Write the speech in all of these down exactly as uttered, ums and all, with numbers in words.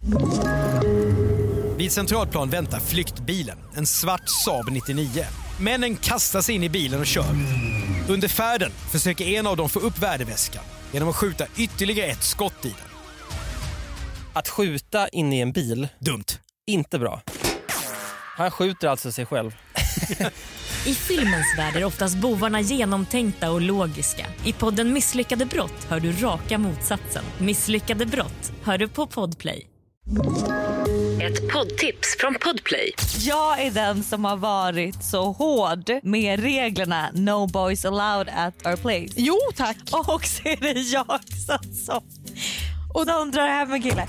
Vid Centralplan väntar flyktbilen, en svart Saab nittionio. Männen kastar sig in i bilen och kör. Under färden försöker en av dem få upp värdeväskan genom att skjuta ytterligare ett skott i den. Att skjuta in i en bil, dumt. Inte bra. Han skjuter alltså sig själv. I filmens värld är oftast bovarna genomtänkta och logiska. I podden Misslyckade brott hör du raka motsatsen. Misslyckade brott hör du på Podplay. Ett poddtips från Podplay. Jag är den som har varit så hård med reglerna No boys allowed at our place. Jo, tack. Och så är det jag som, som, och de drar hem en kille.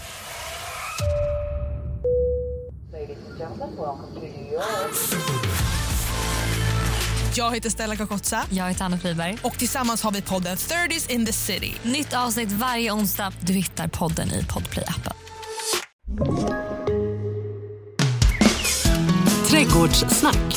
Jag heter Stella Kakotsa. Jag heter Anna Friberg. Och tillsammans har vi podden thirties in the city. Nytt avsnitt varje onsdag. Du hittar podden i Podplay-appen. Trädgårdssnack.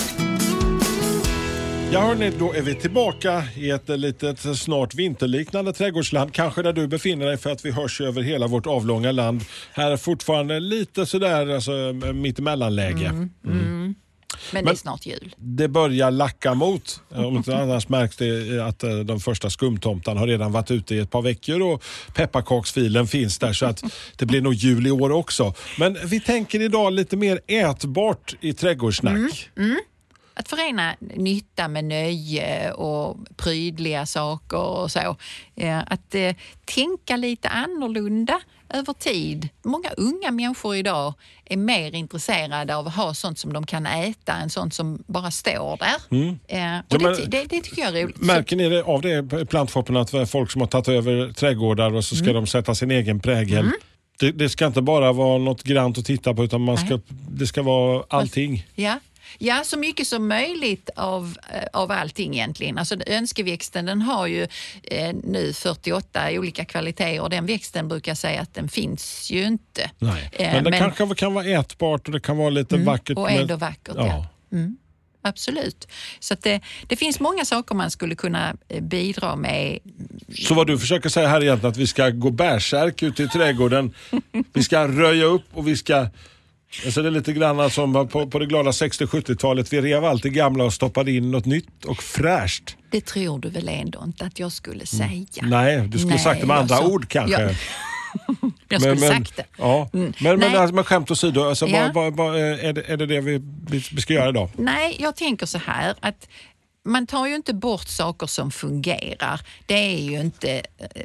Ja hörni, då är vi tillbaka i ett litet snart vinterliknande trädgårdsland. Kanske där du befinner dig, för att vi hörs över hela vårt avlånga land. Här är fortfarande lite sådär alltså, mitt emellanläge. Mm. Mm. Mm. Men det är snart jul. Det börjar lacka mot. Om inte annars märks det att de första skumtomtarna har redan varit ute i ett par veckor och pepparkaksfilen finns där, så att det blir nog jul i år också. Men vi tänker idag lite mer ätbart i trädgårdssnack. Mm. Mm. Att förena nytta med nöje och prydliga saker och så. Att eh, tänka lite annorlunda över tid. Många unga människor idag är mer intresserade av att ha sånt som de kan äta än sånt som bara står där. Mm. Eh, och ja, men, det, det, det tycker jag är roligt. Märker ni det av det plantshoppen att folk som har tagit över trädgårdar och så ska mm. de sätta sin egen prägel? Mm. Det, det ska inte bara vara något grant att titta på, utan man ska, det ska vara allting. Ja. Ja, så mycket som möjligt av, av allting egentligen. Alltså önskeväxten, den har ju eh, nu fyrtioåtta olika kvaliteter, och den växten brukar säga att den finns ju inte. Nej. Eh, men det men, kanske kan vara ätbart och det kan vara lite mm, vackert. Och ändå vackert, ja. ja. Mm. Absolut. Så att det, det finns många saker man skulle kunna bidra med. Så vad du försöker säga här egentligen, att vi ska gå bärsärk ut i trädgården. Vi ska röja upp och vi ska... Alltså det är lite grann som på, på det glada sextio-sjuttiotalet. Vi rev allt det gamla och stoppade in något nytt och fräscht. Det tror du väl ändå inte att jag skulle säga? Mm. Nej, du skulle Nej, sagt det med andra så... ord kanske. Ja. Jag skulle men, sagt det. Ja. Mm. Men, men, alltså, men skämt åsido, alltså, ja. vad, vad, vad, är, det, är det det vi, vi ska göra idag? Nej, jag tänker så här att man tar ju inte bort saker som fungerar. Det är ju inte,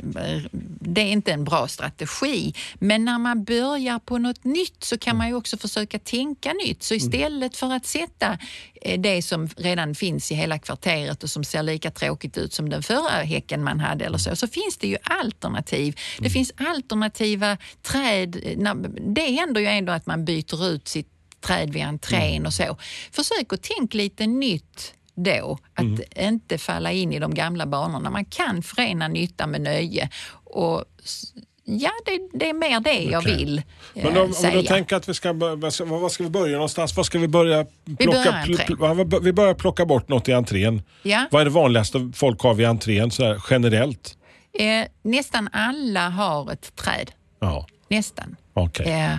det är inte en bra strategi. Men när man börjar på något nytt så kan man ju också försöka tänka nytt. Så istället för att sätta det som redan finns i hela kvarteret och som ser lika tråkigt ut som den förra häcken man hade eller så, så finns det ju alternativ. Det finns alternativa träd. Det händer ju ändå att man byter ut sitt träd vid entrén och så. Försök att tänka lite nytt då, att mm. inte falla in i de gamla banorna. Man kan förena nytta med nöje, och ja, det, det är mer det jag okay. vill eh, Men om, säga. om du tänker att vi ska, vad ska vi börja någonstans? Vad ska vi börja plocka? Vi börjar, pl, pl, vi börjar plocka bort något i entrén. Ja. Vad är det vanligaste folk har vid entrén så här, generellt? Eh, nästan alla har ett träd. Ja. Nästan. Okay. Eh,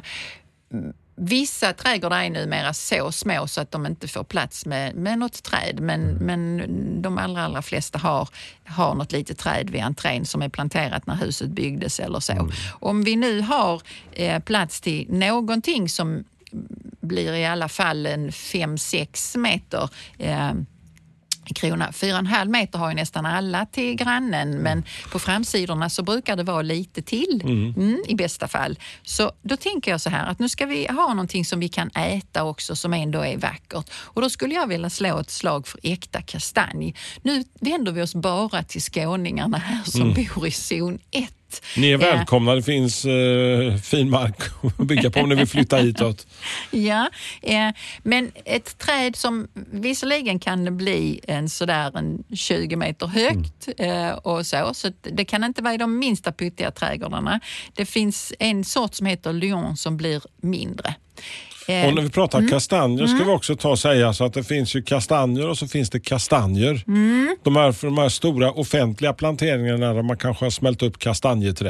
Vissa trädgårdar är numera så små så att de inte får plats med, med något träd. Men, mm. men de allra, allra flesta har, har något litet träd vid entrén som är planterat när huset byggdes eller så. Mm. Om vi nu har eh, plats till någonting som blir i alla fall en fem sex meter eh, krona. Fyra och en halv meter har ju nästan alla till grannen, mm. men på framsidorna så brukar det vara lite till mm. Mm, i bästa fall. Så då tänker jag så här att nu ska vi ha någonting som vi kan äta också som ändå är vackert. Och då skulle jag vilja slå ett slag för äkta kastanj. Nu vänder vi oss bara till skåningarna här som mm. bor i zon ett. Ni är välkomna, det finns eh, fin mark att bygga på om ni vill flytta hitåt. Ja, eh, men ett träd som visserligen kan bli en sådär en tjugo meter högt mm. eh, och så, så det kan inte vara i de minsta pyttiga trädgårdarna. Det finns en sort som heter Lyon som blir mindre. Eh, och när vi pratar mm. kastanjer ska mm. vi också ta och säga så att det finns ju kastanjer och så finns det kastanjer. Mm. De här, för de här stora offentliga planteringarna där man kanske har smält upp kastanjeträd.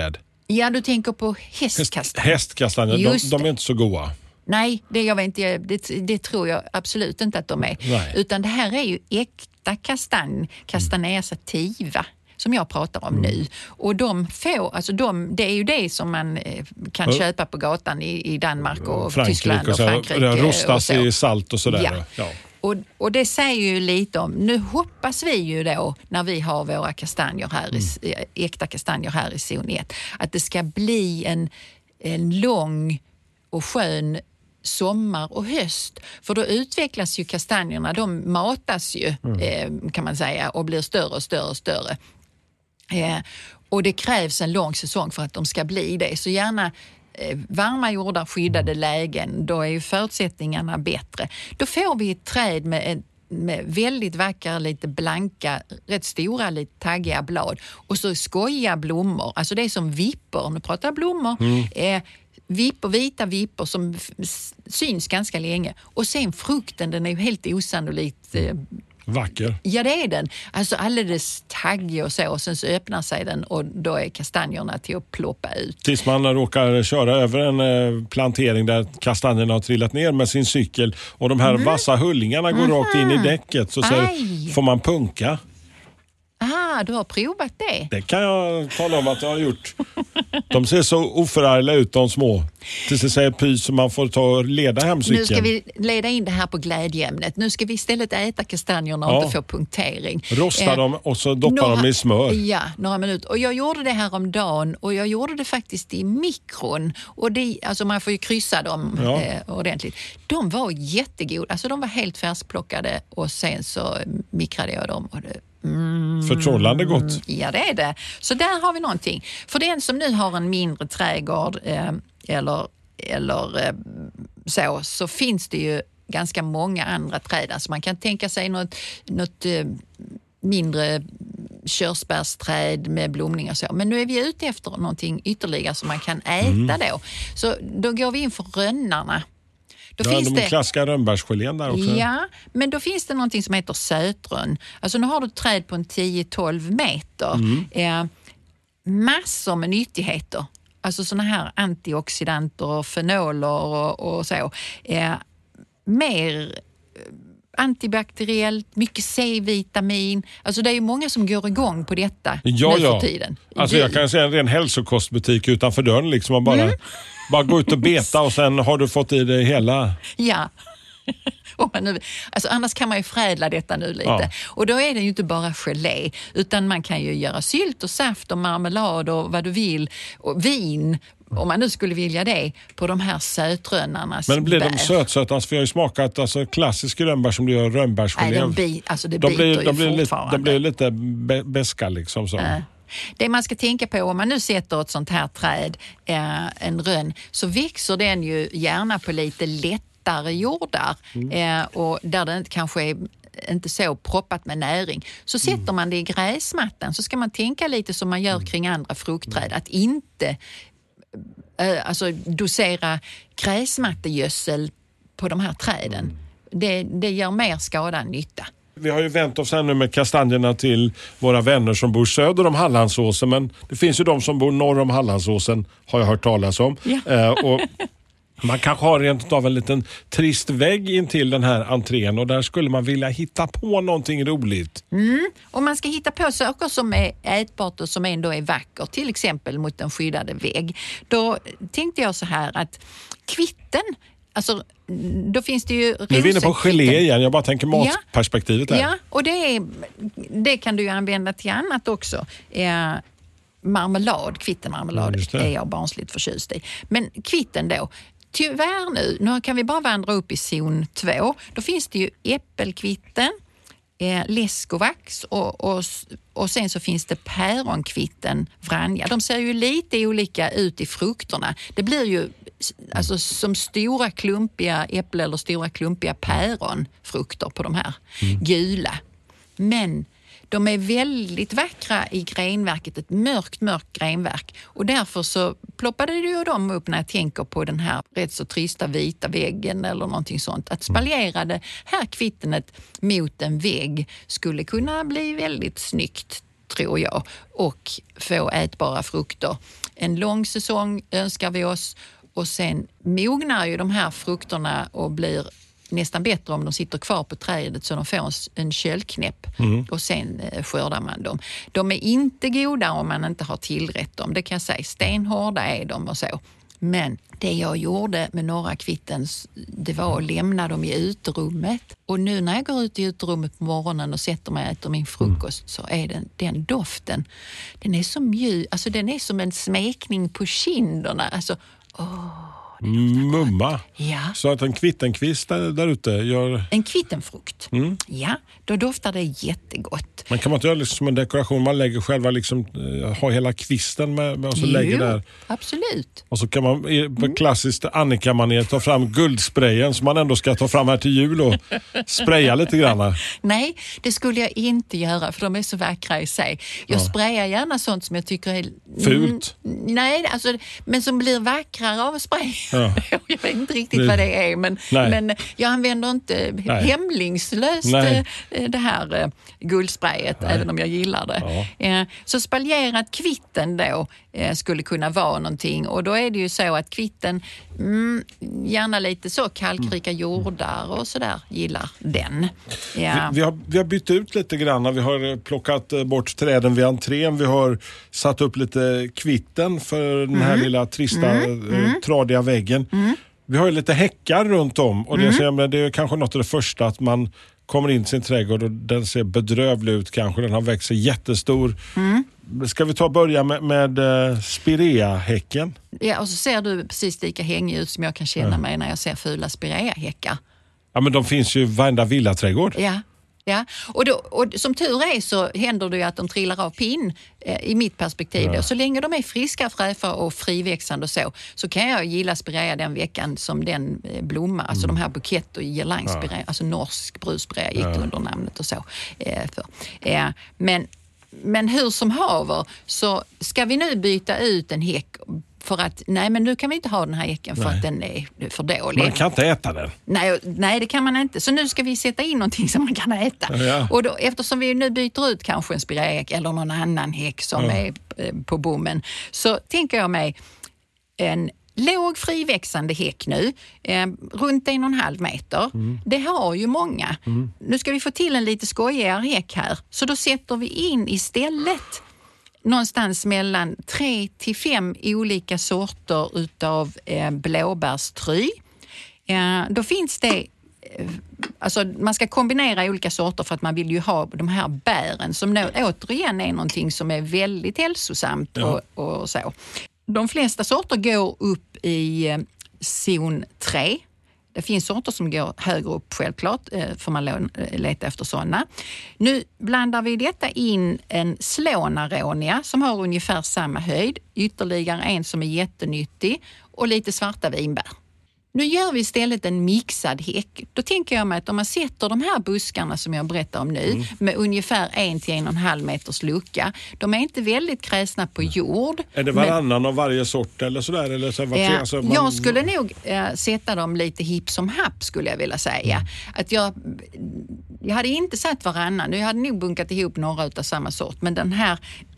Ja, du tänker på hästkastanjer. Hästkastanjer, de, de är inte så goda. Nej, det, jag vet inte, det, det tror jag absolut inte att de är. Nej. Utan det här är ju äkta kastanj, Castanea sativa, som jag pratar om mm. nu. Och de får, alltså de, det är ju det som man eh, kan mm. köpa på gatan i, i Danmark och Frankrike Tyskland och, och Frankrike. Det rostas och så. i salt och sådär. Ja. Ja. Och, och det säger ju lite om, nu hoppas vi ju då när vi har våra kastanjer här, mm. i, äkta kastanjer här i zon ett, att det ska bli en, en lång och skön sommar och höst. För då utvecklas ju kastanjerna, de matas ju mm. eh, kan man säga och blir större och större och större. Eh, och det krävs en lång säsong för att de ska bli det. Så gärna eh, varma jordar, skyddade lägen, då är ju förutsättningarna bättre. Då får vi ett träd med, en, med väldigt vackra, lite blanka, rätt stora, lite taggiga blad. Och så skojiga blommor. Alltså det är som vippor, nu pratar jag blommor. Mm. Eh, vippor, vita vippor som f- syns ganska länge. Och sen frukten, den är ju helt osannolikt eh, vacker. Ja, det är den. Alltså alldeles taggig och så. Och sen så öppnar sig den och då är kastanjerna till att ploppa ut. Tills man råkar köra över en eh, plantering där kastanjerna har trillat ner med sin cykel och de här mm. vassa hullingarna går mm. rakt in i däcket, så, så får man punka. Ah, du har provat det? Det kan jag tala om att jag har gjort. De ser så oförargliga ut, de små. Tills det säger pys, så man får ta och leda hem cykeln. Nu ska vi leda in det här på glädjeämnet. Nu ska vi istället äta kastanjerna och ja. inte få punktering. Rosta eh, dem och så doppar några, dem i smör. Ja, några minuter. Och jag gjorde det här om dagen och jag gjorde det faktiskt i mikron. Och det, alltså man får ju kryssa dem ja. eh, ordentligt. De var jättegoda. Alltså de var helt färskplockade och sen så mikrade jag dem och det Mm. Förtrollande gott. Ja, det är det. Så där har vi någonting. För den som nu har en mindre trädgård eh, eller, eller eh, så, så finns det ju ganska många andra träd. Alltså man kan tänka sig något, något eh, mindre körsbärsträd med blomning och så. Men nu är vi ute efter någonting ytterligare som man kan äta mm. då. Så då går vi in för rönnarna. Då ja, finns de det klassiska rönnbärsgelén där också. Ja, men då finns det någonting som heter sötrönn. Alltså nu har du ett träd på en tio till tolv meter. Mm. Eh, massor med nyttigheter. Alltså såna här antioxidanter och fenoler och, och så. Eh, mer antibakteriellt, mycket C-vitamin. Alltså det är ju många som går igång på detta ja, nu ja. för tiden. Alltså jag kan säga en ren hälsokostbutik utanför dörren. Liksom man bara, mm. bara gå ut och beta och sen har du fått i det hela. Ja. Nu, alltså annars kan man ju förädla detta nu lite. Ja. Och då är det ju inte bara gelé, utan man kan ju göra sylt och saft och marmelad och vad du vill. Och vin, om man nu skulle vilja det, på de här sötrönnarnas Men blir bär. de sötsöta? Alltså, för jag har ju smakat alltså, klassisk rönnbär som du gör rönnbärsgelé. Nej, de, bi, alltså det de biter blir, ju de blir fortfarande. Lite, de blir lite be, beska liksom så. Äh. Det man ska tänka på, om man nu sätter ett sånt här träd, eh, en rönn, så växer den ju gärna på lite lättare jordar mm. eh, och där det inte kanske är inte så proppat med näring. Så sätter mm. man det i gräsmattan, så ska man tänka lite som man gör kring andra fruktträd, att inte eh, alltså dosera gräsmattegödsel på de här träden. Mm. Det, det gör mer skada än nytta. Vi har ju vänt oss här nu med kastanjerna till våra vänner som bor söder om Hallandsåsen, men det finns ju de som bor norr om Hallandsåsen, har jag hört talas om. Ja. Eh, och man kanske har rent av en liten trist vägg in till den här entrén och där skulle man vilja hitta på någonting roligt. Mm. Och man ska hitta på saker som är ätbart och som ändå är vackert, till exempel mot en skyddade vägg. Då tänkte jag så här att kvitten, alltså då finns det ju... Nu är vi inne på gelé igen, jag bara tänker matperspektivet ja, här. Ja, och det, är, det kan du ju använda till annat också. Eh, marmelad, kvittenmarmelad ja, är jag barnsligt förtjust i. Men kvitten då, tyvärr nu, nu kan vi bara vandra upp i zon två. Då finns det ju äppelkvitten, eh, läskovax och, och, och sen så finns det päronkvitten, vranja. De ser ju lite olika ut i frukterna. Det blir ju alltså som stora klumpiga äpple eller stora klumpiga päronfrukter på de här mm. gula. Men de är väldigt vackra i grenverket, ett mörkt, mörkt grenverk. Och därför så ploppade ju de upp när jag tänker på den här rätt så trista vita väggen eller någonting sånt. Att spaljera det här kvittenet mot en vägg skulle kunna bli väldigt snyggt, tror jag, och få ätbara frukter. En lång säsong önskar vi oss, och sen mognar ju de här frukterna och blir nästan bättre om de sitter kvar på trädet så de får en köldknäpp mm. och sen eh, skördar man dem. De är inte goda om man inte har tillrätt dem, det kan jag säga. Stenhårda är de och så. Men det jag gjorde med några kvitten, det var att lämna dem i uterummet. Och nu när jag går ut i uterummet på morgonen och sätter mig och äter min frukost, så är den, den doften, den är så mjuk, alltså den är som en smekning på kinderna. Alltså, åh. Mumma. Ja. Så att en kvittenkvist där, där ute gör... En kvittenfrukt. Mm. Ja, då doftar det jättegott. Men kan man inte göra liksom som en dekoration? Man lägger själva liksom, ha hela kvisten med, med och så jo, lägger där. Absolut. Och så kan man på klassiskt Annika-manér ta fram guldsprayen som man ändå ska ta fram här till jul och spraya lite grann. Nej, det skulle jag inte göra för de är så vackra i sig. Jag ja. sprayar gärna sånt som jag tycker är... Fult? Mm, nej, alltså, men som blir vackrare av spray. Ja. Jag vet inte riktigt det, vad det är, men, men jag använder inte nej. hämlingslöst nej. det här guldsprayet, nej. även om jag gillar det. Ja. Så spaljerat kvitten då skulle kunna vara någonting, och då är det ju så att kvitten, mm, gärna lite så kalkrika jordar och sådär, gillar den. Ja. Vi, vi, har, vi har bytt ut lite grann, vi har plockat bort träden vid entrén, vi har satt upp lite kvitten för den här mm. lilla trista, mm. Mm. tradiga väggen. Mm. Vi har ju lite häckar runt om, och det, mm. så, det är kanske något av det första att man kommer in i sin trädgård och den ser bedrövlig ut kanske, den har växt sig jättestor. Mm. Ska vi ta och börja med, med uh, spirea-häcken? Ja, och så ser du precis lika hängig ut som jag kan känna ja. mig när jag ser fula spirea-häckar. Ja, men de finns ju i varenda villaträdgård. Ja. Ja, och, då, och som tur är så händer det ju att de trillar av pinn eh, i mitt perspektiv. Ja. Så länge de är friska, fräscha och friväxande och så, så kan jag gilla spirea den veckan som den eh, blomma, mm. alltså de här bukett och girlangspirea, ja. alltså norsk brudspirea gick ja. under namnet och så. Eh, för. Eh, men, men hur som haver så ska vi nu byta ut en häck för att, nej men nu kan vi inte ha den här häcken för nej. att den är för dålig. Man kan inte äta den. Nej, nej, det kan man inte. Så nu ska vi sätta in någonting som man kan äta. Ja. Och då, eftersom vi nu byter ut kanske en spireahäck eller någon annan häck som ja. är på bommen, så tänker jag mig en låg friväxande häck nu, eh, runt en och en halv meter. Mm. Det har ju många. Mm. Nu ska vi få till en lite skojigare häck här. Så då sätter vi in istället någonstans mellan tre till fem olika sorter utav eh, blåbärstry. Eh, då finns det, eh, alltså man ska kombinera olika sorter för att man vill ju ha de här bären som nå, återigen är någonting som är väldigt hälsosamt ja. och, och så. De flesta sorter går upp i eh, zon tre. Det finns sorter som går högre upp självklart, för man leta efter sådana. Nu blandar vi detta in en slånaronia som har ungefär samma höjd, ytterligare en som är jättenyttig och lite svarta vinbär. Nu gör vi istället en mixad häck. Då tänker jag mig att om man sätter de här buskarna som jag berättar om nu mm. med ungefär en till en och en halv meters lucka. De är inte väldigt kräsna på jord. Är det varannan men, av varje sort eller sådär? Eller så, vad, äh, alltså, man... Jag skulle nog äh, sätta dem lite hipp som happ skulle jag vilja säga. Mm. Att jag, jag hade inte satt varannan. Jag hade nog bunkat ihop några av samma sort. Men den här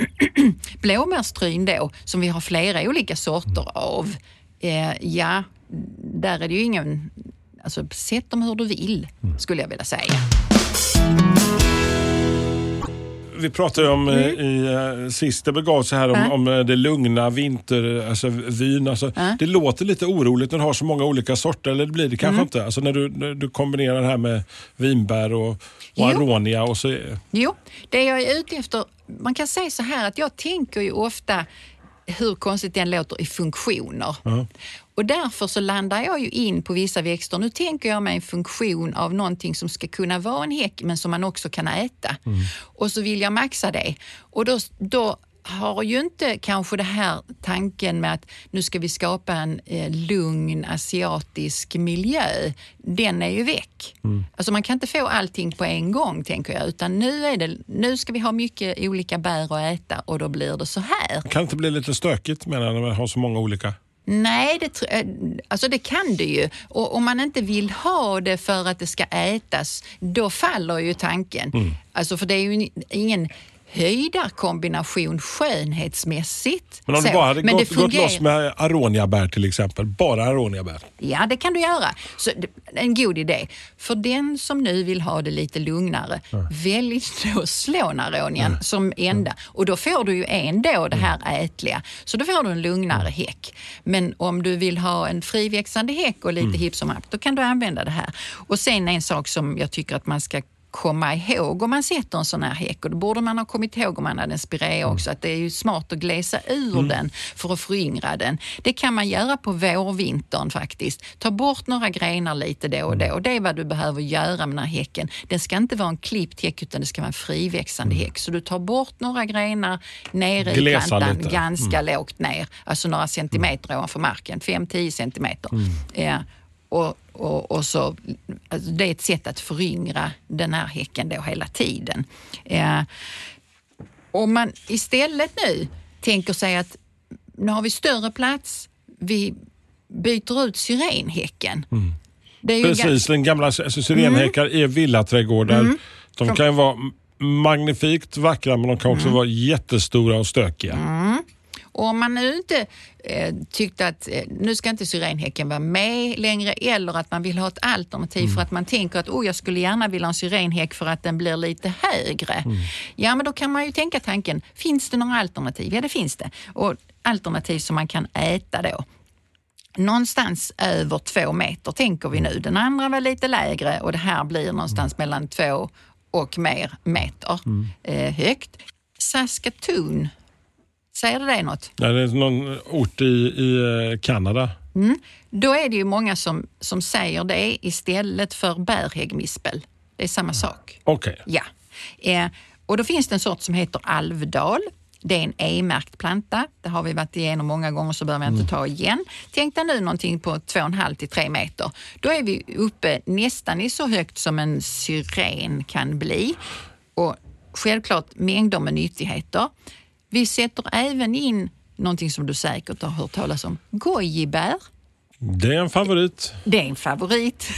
blåbärstryn då som vi har flera olika sorter av. Äh, ja... Där är det ju ingen, alltså sätt dem hur du vill, skulle jag vilja säga. Vi pratade om mm. i uh, sista begav så här om, äh. om det lugna vinter, alltså vyn. Alltså, äh. Det låter lite oroligt när du har så många olika sorter, eller det blir det kanske mm. inte. Alltså när du, när du kombinerar det här med vinbär och, och aronia och så. Jo, det jag är ute efter, man kan säga så här att jag tänker ju ofta hur konstigt den låter i funktioner. Mm. Och därför så landar jag ju in på vissa växter. Nu tänker jag mig en funktion av någonting som ska kunna vara en häck men som man också kan äta. Mm. Och så vill jag maxa det. Och då, då har ju inte kanske det här tanken med att nu ska vi skapa en eh, lugn asiatisk miljö. Den är ju väck. Mm. Alltså man kan inte få allting på en gång tänker jag. Utan nu, är det, nu ska vi ha mycket olika bär att äta och då blir det så här. Kan det inte bli lite stökigt med när man har så många olika? Nej, det, alltså det kan det ju. Och om man inte vill ha det för att det ska ätas, då faller ju tanken. Mm. Alltså för det är ju ingen... höjdarkombination skönhetsmässigt. Men om du så. bara hade Men gått, det gått loss med aroniabär till exempel, bara aroniabär. Ja, det kan du göra. Så, en god idé. För den som nu vill ha det lite lugnare, mm. välj då slånaronian mm. som enda. Och då får du ju ändå det här ätliga. Så då får du en lugnare mm. häck. Men om du vill ha en friväxande häck och lite mm. hipp som happ, då kan du använda det här. Och sen en sak som jag tycker att man ska komma ihåg om man sätter en sån här häck, och då borde man ha kommit ihåg om man hade en spirea också, att det är ju smart att glesa ur mm. den för att föryngra den. Det kan man göra på vårvintern faktiskt. Ta bort några grenar lite då och då, och det är vad du behöver göra med den här häcken. Den ska inte vara en klippt häck, utan det ska vara en friväxande mm. häck. Så du tar bort några grenar nere i plantan, lite. ganska mm. lågt ner, alltså några centimeter mm. ovanför marken, fem till tio centimeter. Mm. Ja. Och, och, och så, alltså det är ett sätt att föryngra den här häcken då hela tiden. Eh, om man istället nu tänker sig att nu har vi större plats, vi byter ut syrenhäcken. Mm. Det är ju Precis, ga- den gamla alltså, syrenhäckar mm. är villaträdgårdar. Mm. De kan ju vara magnifikt vackra, men de kan också mm. vara jättestora och stökiga. Mm. Och om man nu inte eh, tyckte att eh, nu ska inte syrenhäcken vara med längre, eller att man vill ha ett alternativ mm. för att man tänker att oh, jag skulle gärna vilja ha en syrenhäck för att den blir lite högre. Mm. Ja, men då kan man ju tänka tanken, finns det några alternativ? Ja, det finns det. Och alternativ som man kan äta då. Någonstans över två meter tänker vi nu. Den andra var lite lägre och det här blir någonstans mm. mellan två och mer meter mm. eh, högt. Saskatoon. Säger det dig något? Ja, det är någon ort i, i Kanada. Mm. Då är det ju många som, som säger det istället för bärhäggmispel. Det är samma sak. Okej. Okay. Ja. Eh, och då finns det en sort som heter alvdal. Det är en E-märkt planta. Det har vi varit igenom många gånger, så behöver jag inte ta igen. Tänk dig nu någonting på två komma fem till tre meter. Då är vi uppe nästan i så högt som en syren kan bli. Och självklart mängder med nyttigheter. Vi sätter även in någonting som du säkert har hört talas om. Gojibär. Det är en favorit. Det är en favorit.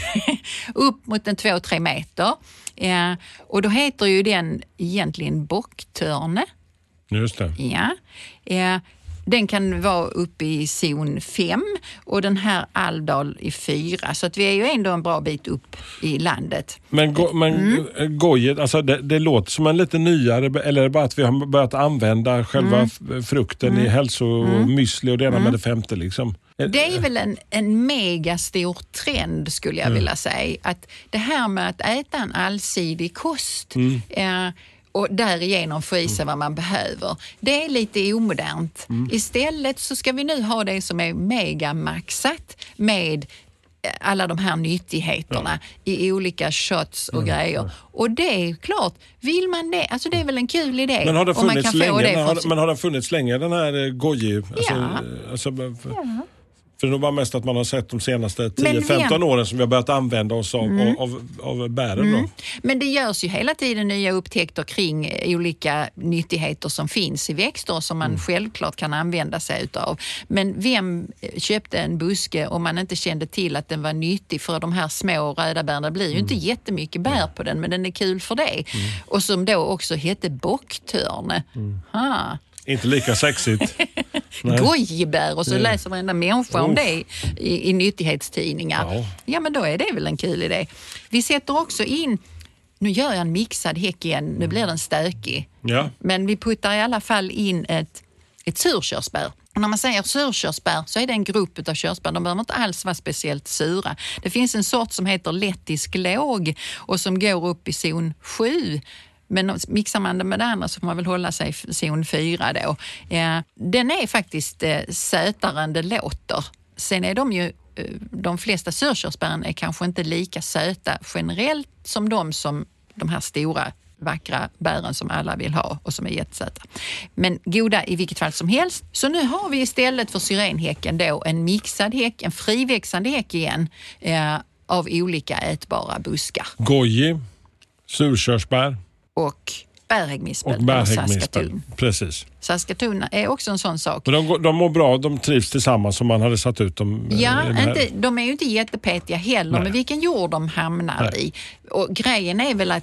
Upp mot en två, tre meter. Ja, och då heter ju den egentligen bocktörne. Just det. Ja. Ja. Den kan vara uppe i zon fem och den här Alvdal i fyra. Så att vi är ju ändå en bra bit upp i landet. Men, go, men mm. gojet, alltså det, det låter som en lite nyare, eller är det bara att vi har börjat använda själva mm. frukten mm. i hälsomyssli och det ena mm. med det femte liksom? Det är väl en, en megastor trend skulle jag mm. vilja säga. Att det här med att äta en allsidig kost mm. eh, och därigenom få i sig vad man behöver. Det är lite omodernt. Mm. Istället så ska vi nu ha det som är megamaxat med alla de här nyttigheterna ja. i olika shots och mm. grejer. Och det är klart, vill man det, alltså det är väl en kul idé. Men har det funnits, man kan länge, få det har, men har det funnits länge den här goji? Alltså, ja. Alltså, för, ja. För det är nog bara mest att man har sett de senaste tio femton åren som vi har börjat använda oss av, mm. av, av, av bären. Mm. Då. Men det görs ju hela tiden nya upptäckter kring olika nyttigheter som finns i växter som man mm. självklart kan använda sig utav. Men vem köpte en buske om man inte kände till att den var nyttig? För de här små röda bären, det blir ju mm. inte jättemycket bär på den, men den är kul för det. Mm. Och som då också hette bocktörne. Mm. Ha. Inte lika sexigt. Gojibär och så läser varenda människa om det i, i nyttighetstidningar. Ja. ja, men då är det väl en kul idé. Vi sätter också in, nu gör jag en mixad häck igen, nu blir den stökig. Ja. Men vi puttar i alla fall in ett, ett surkörsbär. Och när man säger surkörsbär så är det en grupp av körsbär. De behöver inte alls vara speciellt sura. Det finns en sort som heter lettisk låg och som går upp i zon sju. Men mixar man det med det andra så får man väl hålla sig i zon fyra då. Ja, den är faktiskt eh, sötare än det låter. Sen är de ju, eh, de flesta surkörsbären är kanske inte lika söta generellt som de som de här stora vackra bären som alla vill ha och som är jättesöta. Men goda i vilket fall som helst. Så nu har vi istället för syrenhäcken då en mixad häck, en friväxande häck igen eh, av olika ätbara buskar. Goji, surkörsbär. Och bärhäggmispel. Och bärhäggmispel, precis. Saskatoon är också en sån sak. Men de, de mår bra, de trivs tillsammans som man hade satt ut dem. Ja, inte, de är ju inte jättepetiga heller, Nej. med vilken jord de hamnar Nej. i. Och grejen är väl att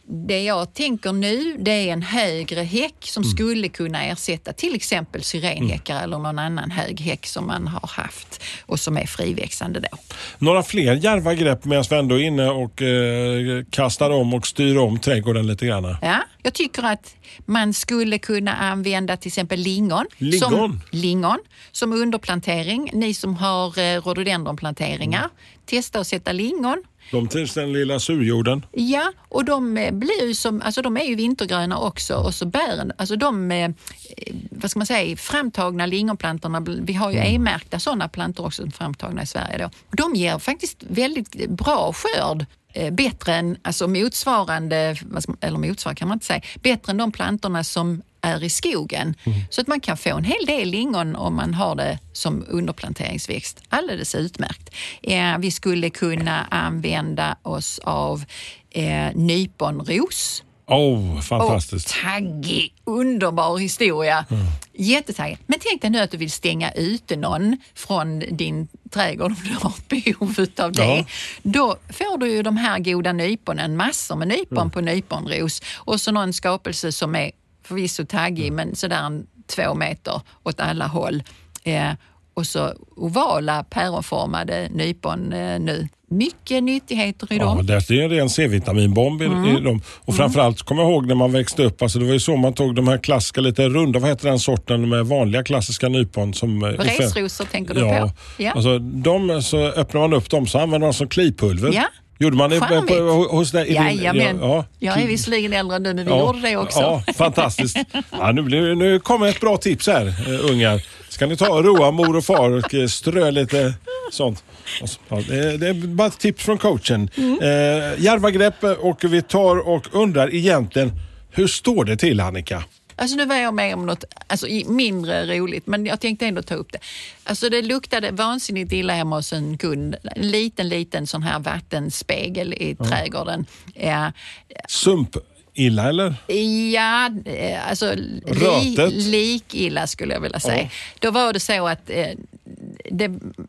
det jag tänker nu, det är en högre häck som Mm. skulle kunna ersätta till exempel syrenhäckar eller någon annan hög häck som man har haft och som är friväxande då. Några fler djärva grepp medan vi ändå är inne och eh, kastar om och styr om trädgården lite grann. Ja, jag tycker att man skulle kunna använda till exempel lingon. Lingon? Som, lingon som underplantering. Ni som har eh, rhododendronplanteringar, mm. testa att sätta lingon. De trivs den lilla surjorden. Ja, och de eh, blir ju som, alltså de är ju vintergröna också och så bären, alltså de, eh, vad ska man säga, framtagna lingonplantorna, vi har ju mm. e-märkta sådana plantor också framtagna i Sverige då. De ger faktiskt väldigt bra skörd. Bättre än, alltså motsvarande, eller motsvarande kan man inte säga, bättre än de plantorna som är i skogen. Mm. Så att man kan få en hel del lingon om man har det som underplanteringsväxt. Alldeles utmärkt. Eh, vi skulle kunna använda oss av eh, nyponros. Åh, oh, fantastiskt. Och taggig, underbar historia. Mm. Jättetaggig. Men tänk dig nu att du vill stänga ute någon från din trädgård om du har behov av det. Ja. Då får du ju de här goda nyponen, massor med nypon mm. på nyponros. Och så någon skapelse som är förvisso taggig mm. men sådär en två meter åt alla håll. Eh, och så ovala päronformade nypon eh, nu. Mycket nyttigheter i dem. Ja, det är en ren C-vitaminbomb i, mm. i dem. Och framförallt kommer jag ihåg när man växte upp, alltså det var ju så man tog de här klassiska, lite runda, vad heter den sorten med vanliga klassiska nypon? Som resrosor tänker du ja, på? Ja, alltså de, så öppnar man upp dem så använder man som klipulver. Ja. Gjorde man det på, hos dig? Ja, ja, men ja. Jag är visserligen äldre nu, men vi ja. gjorde det också. Ja, fantastiskt. Ja, nu, blir, nu kommer ett bra tips här, uh, ungar. Ska ni ta och roa mor och far och strö lite sånt? Ja, det, det är bara ett tips från coachen. Mm. Eh, djärva grepp och vi tar och undrar egentligen, hur står det till, Annika? Alltså nu var jag med om något alltså, mindre roligt, men jag tänkte ändå ta upp det. Alltså det luktade vansinnigt illa hemma hos en kund. En liten, liten sån här vattenspegel i ja. trädgården. Ja. Sump illa eller? Ja, alltså li, lik illa skulle jag vilja säga. Ja. Då var det så att eh, det,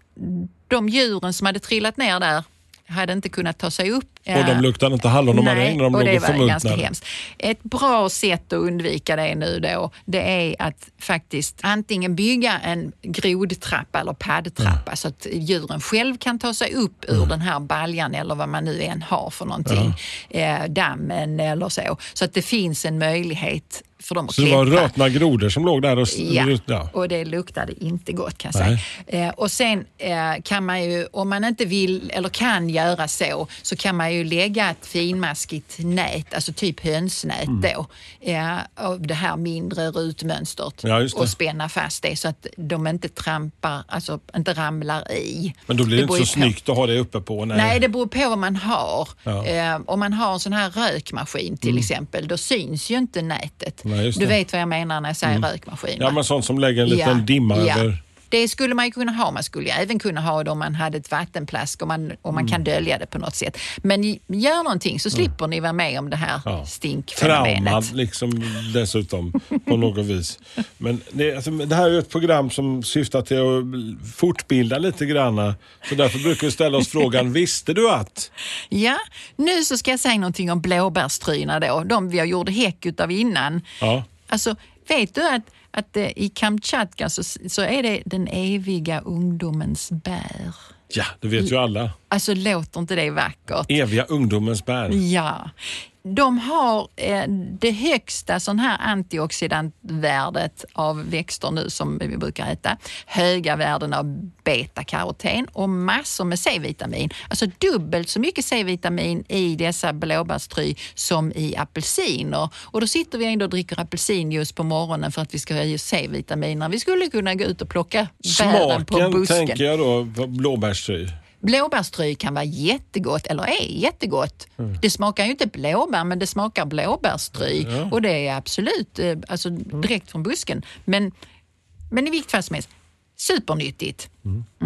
de djuren som hade trillat ner där hade inte kunnat ta sig upp. Och de luktade inte hallon och maräng när de låg och förmultnade. Nej, och det var ganska hemskt. Ett bra sätt att undvika det nu då, det är att faktiskt antingen bygga en grodtrappa eller paddtrappa mm. så att djuren själv kan ta sig upp ur mm. den här baljan eller vad man nu än har för någonting. Ja. Eh, dammen eller så. Så att det finns en möjlighet för dem att så klättra. Det var rötna grodor som låg där och... Ja, ja. Och det luktade inte gott kan jag säga. Eh, och sen eh, kan man ju, om man inte vill eller kan göra så, så kan man ju lägga ett finmaskigt nät, alltså typ hönsnät mm. då, eh, av det här mindre rutmönstret ja, och spänna fast det så att de inte trampar, alltså inte ramlar i. Men då blir det, det inte så på. snyggt att ha det uppe på? Nej, nej det beror på vad man har. Ja. Eh, om man har en sån här rökmaskin till mm. exempel, då syns ju inte nätet. Nej, du vet vad jag menar när jag säger mm. rökmaskin. Ja, men sånt som lägger en liten ja. dimma ja. över... Det skulle man ju kunna ha. Man skulle ju även kunna ha det om man hade ett vattenplask och man, och man mm. kan dölja det på något sätt. Men gör någonting så slipper mm. ni vara med om det här ja. stinkfenomenet. Traumad liksom dessutom på något vis. Men det, alltså, det här är ju ett program som syftar till att fortbilda lite grann. Så därför brukar vi ställa oss frågan, visste du att? Ja, nu så ska jag säga någonting om blåbärstryna då. De vi har gjort häck utav innan. Ja. Alltså, vet du att att eh, i Kamchatka så, så är det den eviga ungdomens bär. Ja, det vet ju alla. Alltså låter inte det vackert? Eviga ungdomens bär. Ja. De har eh, det högsta sån här antioxidantvärdet av växter nu som vi brukar äta. Höga värden av beta-karoten och massor med C-vitamin. Alltså dubbelt så mycket C-vitamin i dessa blåbärstry som i apelsiner. Och då sitter vi ändå och dricker apelsinjuice på morgonen för att vi ska ha C-vitaminer. Vi skulle kunna gå ut och plocka bären på busken. Smaken tänker jag då på blåbärstry. Blåbärstry kan vara jättegott, eller är jättegott. Mm. Det smakar ju inte blåbär, men det smakar blåbärstry. Ja. Och det är absolut alltså, direkt från busken. Men, men i vilket fall som helst, supernyttigt. Mm. Mm.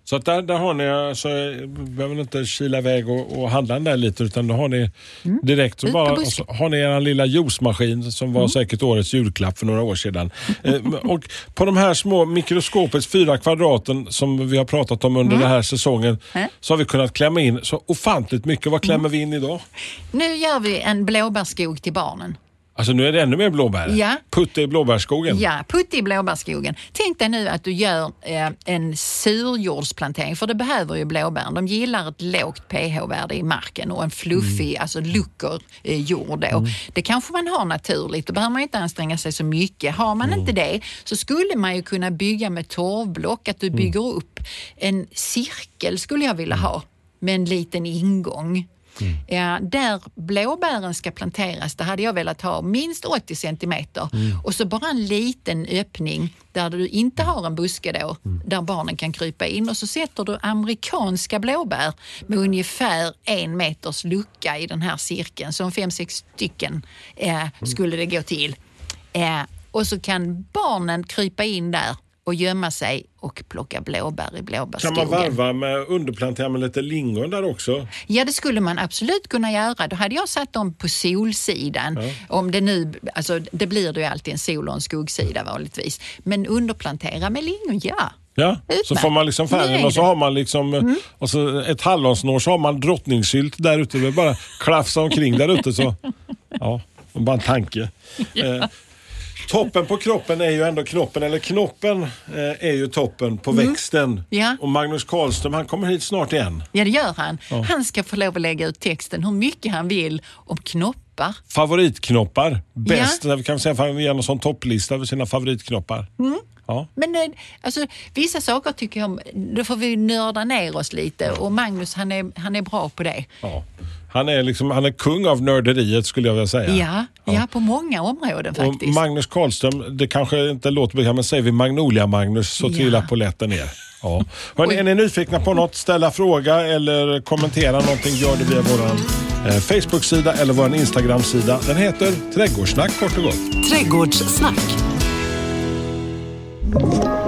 Så att där, där har ni, alltså, behöver inte kila iväg och, och handla den där lite, utan då har ni mm. direkt så bara, så har ni en lilla juicemaskin som var mm. säkert årets julklapp för några år sedan. eh, och på de här små mikroskopets fyra kvadraten som vi har pratat om under mm. den här säsongen mm. så har vi kunnat klämma in så ofantligt mycket. Vad klämmer mm. vi in idag? Nu gör vi en blåbärskog till barnen. Alltså nu är det ännu mer blåbär. Ja. Putte i blåbärskogen. Ja, putte i blåbärskogen. Tänk dig nu att du gör eh, en surjordsplantering, för det behöver ju blåbär. De gillar ett lågt pH-värde i marken och en fluffig, mm. alltså luckor eh, jord då. Mm. Det kanske man har naturligt, då behöver man inte anstränga sig så mycket. Har man mm. inte det så skulle man ju kunna bygga med torvblock, att du bygger mm. upp en cirkel skulle jag vilja ha med en liten ingång. Mm. Ja, där blåbären ska planteras, där hade jag velat ha minst åttio centimeter mm. och så bara en liten öppning där du inte har en buske då, mm. där barnen kan krypa in, och så sätter du amerikanska blåbär med ungefär en meters lucka i den här cirkeln, så fem, sex stycken eh, skulle det gå till. Eh, och så kan barnen krypa in där och gömma sig och plocka blåbär i blåbärskogen. Kan man varva med underplantera med lite lingon där också? Ja, det skulle man absolut kunna göra. Då hade jag satt dem på solsidan. Ja. Om det nu, alltså det blir det ju alltid en sol- och en skuggsida vanligtvis. Men underplantera med lingon, ja. Ja, utmärkt. Så får man liksom färgen och så har man liksom mm. och så ett hallonsnår, så har man drottningsylt där ute. Det är bara klafsa omkring där ute så. Ja, bara en tanke. Eh, Toppen på kroppen är ju ändå knoppen, eller knoppen eh, är ju toppen på mm. växten. Ja. Och Magnus Karlström, han kommer hit snart igen. Ja, det gör han. Ja. Han ska få lov att lägga ut texten hur mycket han vill om knoppar. Favoritknoppar. Bäst, ja. Vi kan säga att han ger någon sån topplista över sina favoritknoppar. Mm. Ja. Men alltså, vissa saker tycker jag, då får vi nörda ner oss lite. Och Magnus, han är, han är bra på det. Ja. Han är liksom, han är kung av nörderiet skulle jag vilja säga. Ja, ja. ja på många områden faktiskt. Och Magnus Karlström, det kanske inte låter bekant, men säger vi Magnolia Magnus så ja. trillar polletten ner. Ja. Hörrni, är ni nyfikna på något, ställa fråga eller kommentera någonting, gör det via vår eh, Facebook-sida eller vår Instagram-sida. Den heter Trädgårdssnack kort och gott. Trädgårdssnack.